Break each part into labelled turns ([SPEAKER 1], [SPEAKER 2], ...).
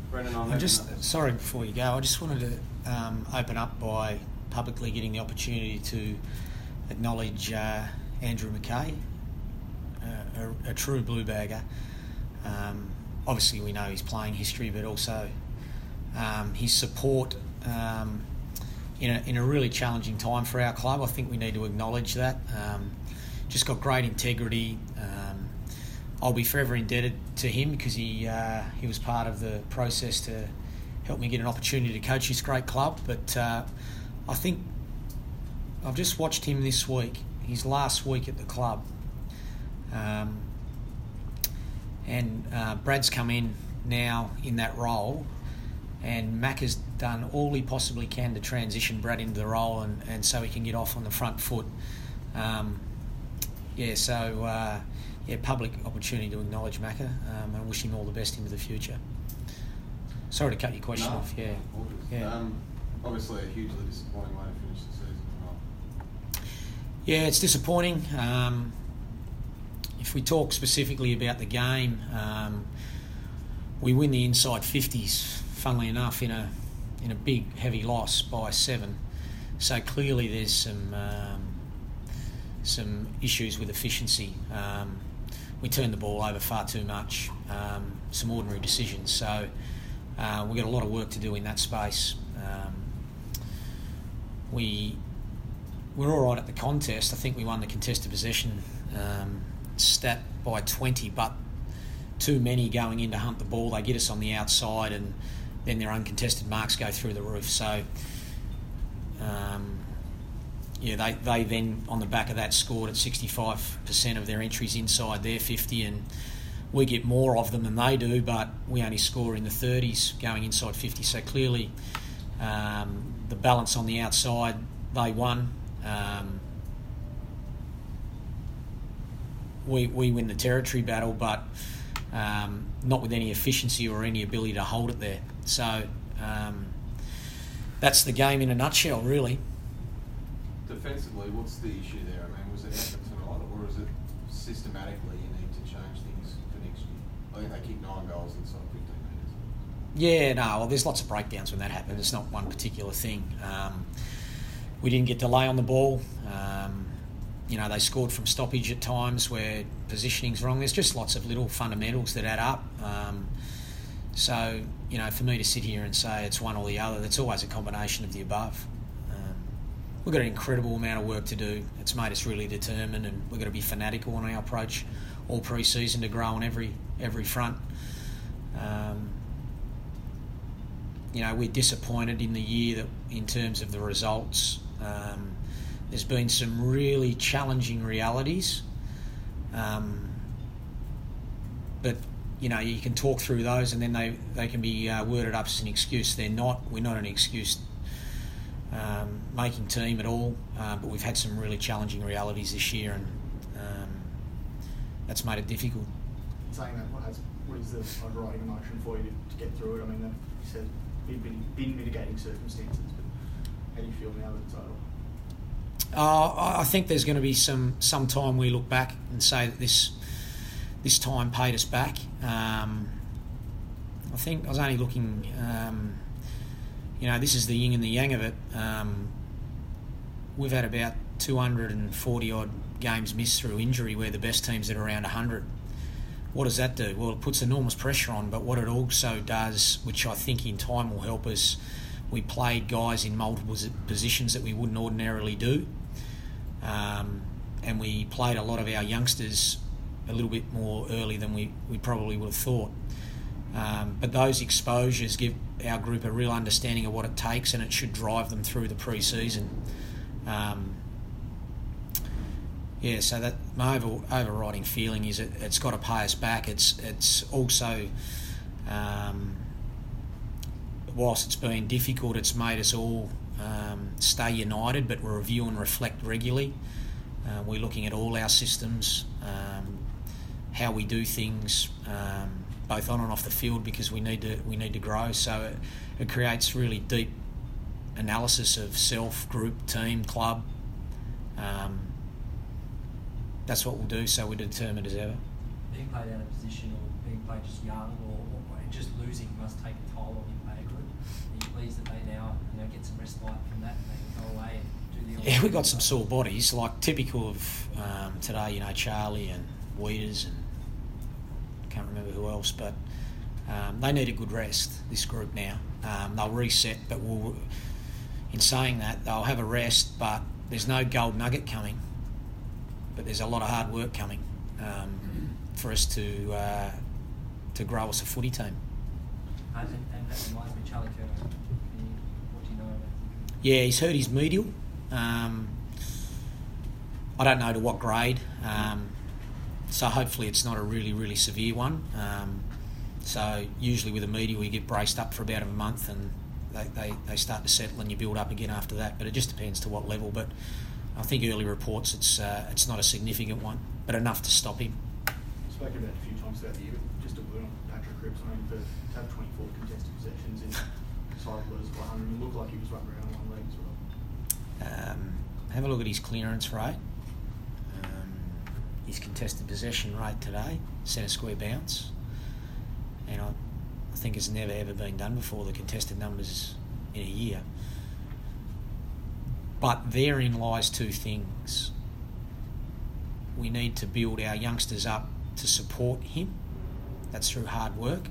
[SPEAKER 1] Brendan,
[SPEAKER 2] Sorry, before you go, I just wanted to open up by publicly getting the opportunity to acknowledge Andrew McKay, a true blue bagger. Obviously, we know his playing history, but also his support in a really challenging time for our club. I think we need to acknowledge that. Just got great integrity. I'll be forever indebted to him because he was part of the process to help me get an opportunity to coach this great club. But I think I've just watched him this week, his last week at the club. And Brad's come in now in that role, and Mac has done all he possibly can to transition Brad into the role and so he can get off on the front foot. Public opportunity to acknowledge Macca and wish him all the best into the future. Sorry to cut your question off.
[SPEAKER 1] Obviously a hugely disappointing way to finish the season.
[SPEAKER 2] Yeah, it's disappointing. If we talk specifically about the game, we win the inside 50s, funnily enough, in a big, heavy loss by 7. So clearly there's some issues with efficiency. We turned the ball over far too much, some ordinary decisions. So we've got a lot of work to do in that space. We're all right at the contest. I think we won the contested possession stat by 20, but too many going in to hunt the ball. They get us on the outside and then their uncontested marks go through the roof. So they then, on the back of that, scored at 65% of their entries inside their 50, and we get more of them than they do, but we only score in the 30s going inside 50. So clearly the balance on the outside, they won. We win the territory battle, but not with any efficiency or any ability to hold it there. So that's the game in a nutshell, really.
[SPEAKER 1] Defensively, what's the issue there? I mean, was it effort tonight, or is it systematically you need to change things for next year? I think they kicked 9 goals inside 15 metres.
[SPEAKER 2] Yeah, no, well, there's lots of breakdowns when that happens. It's not one particular thing. We didn't get delay on the ball. They scored from stoppage at times where positioning's wrong. There's just lots of little fundamentals that add up. For me to sit here and say it's one or the other, that's always a combination of the above. We've got an incredible amount of work to do. It's made us really determined, and we've got to be fanatical on our approach all pre-season to grow on every front. We're disappointed in the year that in terms of the results. There's been some really challenging realities, but you can talk through those, and then they can be worded up as an excuse. They're not. We're not an excuse making team at all, but we've had some really challenging realities this year, and that's made it difficult.
[SPEAKER 3] Saying that, what is the overriding emotion for you to get through it? I mean, you said been mitigating circumstances, but how do you feel now that it's over?
[SPEAKER 2] I think there's going to be some time we look back and say that this time paid us back. I think I was only looking. This is the yin and the yang of it. We've had about 240 odd games missed through injury, where the best teams at around 100. What does that do? Well, it puts enormous pressure on, but what it also does, which I think in time will help us, we played guys in multiple positions that we wouldn't ordinarily do. And we played a lot of our youngsters a little bit more early than we probably would have thought. But those exposures give our group a real understanding of what it takes, and it should drive them through the pre-season. So that my overriding feeling is it's got to pay us back. It's also, whilst it's been difficult, it's made us all stay united, but review and reflect regularly. We're looking at all our systems, how we do things, both on and off the field, because we need to grow. So it creates really deep analysis of self, group, team, club. That's what we'll do. So we're determined as ever.
[SPEAKER 4] Being played out of position, or being played just young, or just losing must take a toll on your player group. Are you pleased that they now get some respite from that and they can go away and do the?
[SPEAKER 2] Yeah, we got some sore bodies, like typical of today. Charlie and Weeders and can't remember who else, but they need a good rest. This group now, they'll reset, but in saying that, they'll have a rest, but there's no gold nugget coming. But there's a lot of hard work coming for us to grow us a footy team.
[SPEAKER 4] And that reminds me, Charlie Curnow, what do you know about him?
[SPEAKER 2] Yeah, he's hurt his medial. I don't know to what grade. So hopefully it's not a really, really severe one. So usually with a medial you get braced up for about a month and they start to settle and you build up again after that. But it just depends to what level. But I think early reports it's not a significant one, but enough to stop him.
[SPEAKER 3] Spoken about a few times throughout the year, but just a word on Patrick Cripps. I mean, to have 24 contested possessions in side lose by 100, it looked like he was running around on one leg as well.
[SPEAKER 2] Have a look at his clearance rate. His contested possession rate today, centre square bounce, and I think it's never ever been done before, the contested numbers in a year. But therein lies two things. We need to build our youngsters up to support him. That's through hard work.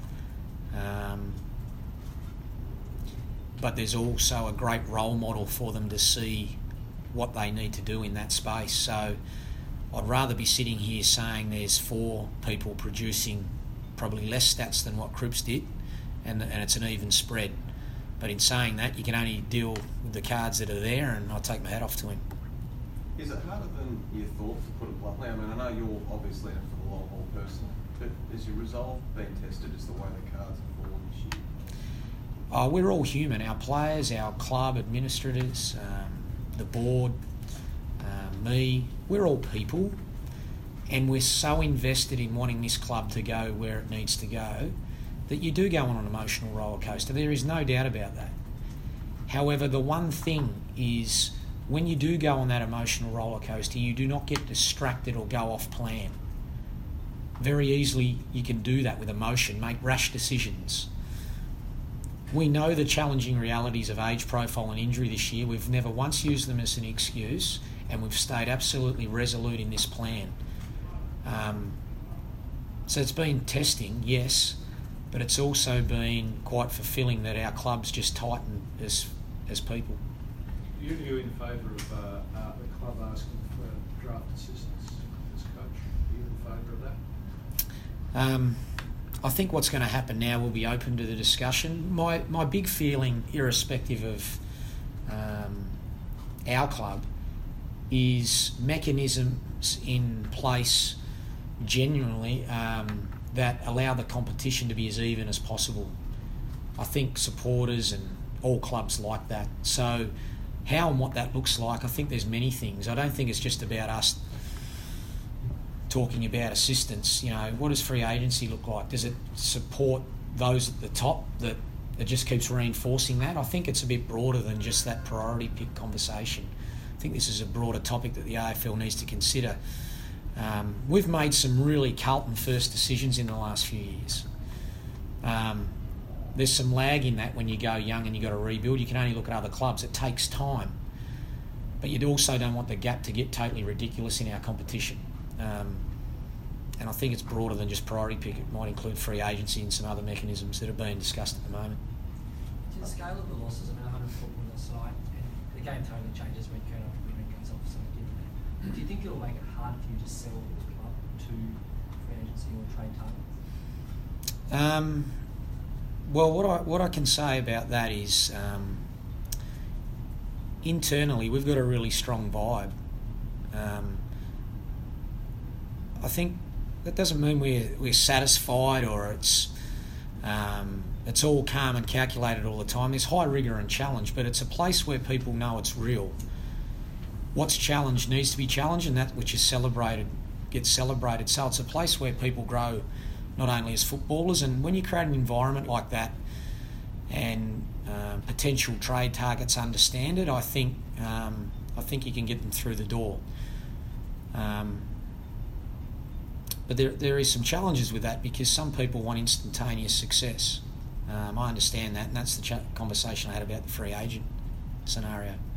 [SPEAKER 2] But there's also a great role model for them to see what they need to do in that space. So I'd rather be sitting here saying there's 4 people producing probably less stats than what Cripps did, and it's an even spread. But in saying that, you can only deal with the cards that are there, and I take my hat off to him.
[SPEAKER 1] Is it harder than you thought, to put it bluntly? I mean, I know you're obviously in it for the long haul personally, but has your resolve been tested as the way the cards have fallen this year?
[SPEAKER 2] We're all human. Our players, our club administrators, the board, me, we're all people, and we're so invested in wanting this club to go where it needs to go that you do go on an emotional roller coaster. There is no doubt about that. However, the one thing is, when you do go on that emotional roller coaster, you do not get distracted or go off plan. Very easily you can do that with emotion, make rash decisions. We know the challenging realities of age profile and injury this year. We've never once used them as an excuse, and we've stayed absolutely resolute in this plan. So it's been testing, yes, but it's also been quite fulfilling that our club's just tightened as people.
[SPEAKER 5] Are you in favour of the club asking for draft assistants as coach? Are you in favour of that?
[SPEAKER 2] I think what's going to happen now will be open to the discussion. My big feeling, irrespective of our club, is mechanisms in place genuinely that allow the competition to be as even as possible. I think supporters and all clubs like that. So how and what that looks like, I think there's many things. I don't think it's just about us talking about assistance. What does free agency look like? Does it support those at the top that it just keeps reinforcing that? I think it's a bit broader than just that priority pick conversation. I think this is a broader topic that the AFL needs to consider. We've made some really Carlton first decisions in the last few years. There's some lag in that when you go young and you've got to rebuild. You can only look at other clubs. It takes time. But you also don't want the gap to get totally ridiculous in our competition. And I think it's broader than just priority pick. It might include free agency and some other mechanisms that are being discussed at the moment.
[SPEAKER 4] To the scale of the losses, 100 football on the side, and the game totally changes when Curnow goes off, so given that. Do you think it'll make it hard for you to sell the club to free agency or trade targets?
[SPEAKER 2] Well, what I can say about that is internally we've got a really strong vibe. I think that doesn't mean we're satisfied or it's all calm and calculated all the time. There's high rigour and challenge, but it's a place where people know it's real. What's challenged needs to be challenged, and that which is celebrated gets celebrated. So it's a place where people grow not only as footballers, and when you create an environment like that and potential trade targets understand it, I think you can get them through the door. But there is some challenges with that because some people want instantaneous success. I understand that, and that's the conversation I had about the free agent scenario.